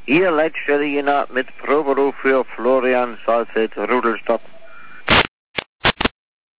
Ihr Leitstelle mit Proberuf für Florian Salzet Rudelstock.